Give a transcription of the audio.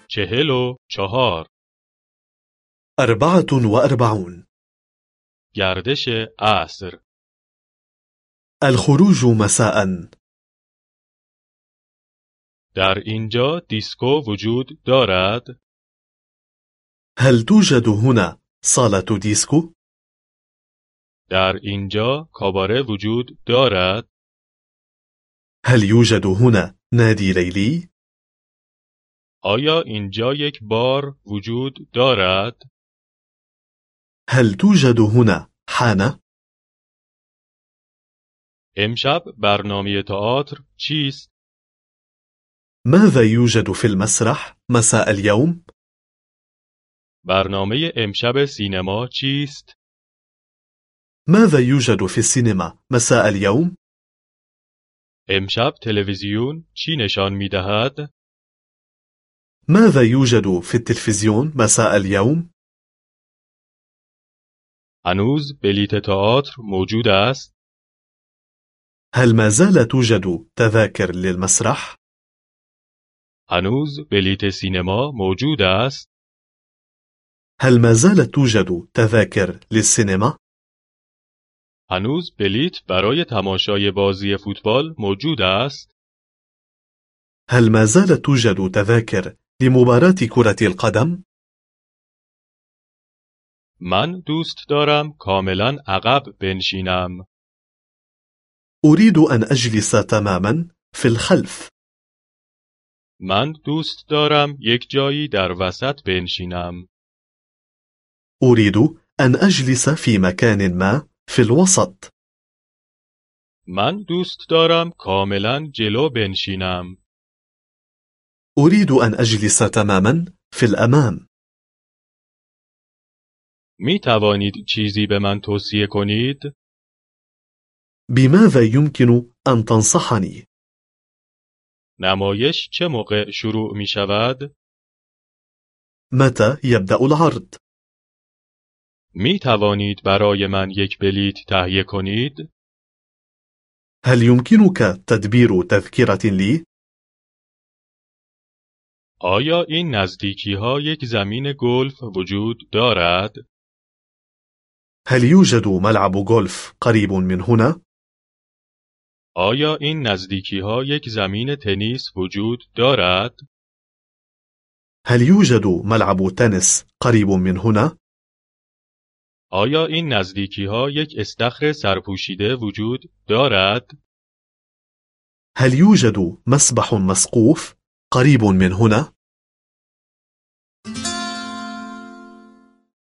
44 44 گردش عصر الخروج مساء در اینجا دیسکو وجود دارد؟ هل توجد هنا صالة ديسكو؟ در اینجا کاباره وجود دارد؟ هل يوجد هنا نادي ليلي؟ آیا اینجا یک بار وجود دارد؟ هل توجد هنا حانة؟ امشب برنامه تئاتر چیست؟ ماذا يوجد في المسرح مساء اليوم؟ برنامه امشب سینما چیست؟ ماذا يوجد في السينما مساء اليوم؟ امشب تلویزیون چی نشان می دهد؟ ماذا يوجد في التلفزيون مساء اليوم؟ هنوز بلیت تئاتر موجود است؟ هل ما زال توجد تذاكر للمسرح؟ هنوز بلیت سینما موجود است؟ هل ما زالت توجد تذاكر للسينما؟ هنوز بلیت برای تماشای بازی فوتبال موجود است؟ هل ما زالت توجد تذاكر لمباراة كرة القدم؟ من دوست دارم کاملا عقب بنشینم. أريد أن أجلس تماما في الخلف. من دوست دارم یک جایی در وسط بنشینم. أريد أن أجلس في مكان ما في الوسط. من دوست دارم کاملا جلو بنشینم. أريد أن أجلس تماما في الأمام. می توانید چیزی به من توصیه کنید؟ بماذا يمكن أن تنصحني؟ نمایش چه موقع شروع می شود؟ متى يبدأ العرض؟ می توانید برای من یک بلیت تهیه کنید؟ هل يمكنك تدبير تذكرة لي؟ آیا این نزدیکی ها یک زمین گلف وجود دارد؟ هل يوجد ملعب غولف قريب من هنا؟ آیا این نزدیکی ها یک زمین تنیس وجود دارد؟ هل يوجد ملعب تنس قريب من هنا؟ آیا این نزدیکی ها یک استخر سرپوشیده وجود دارد؟ هل يوجد مسبح مسقوف قريب من هنا؟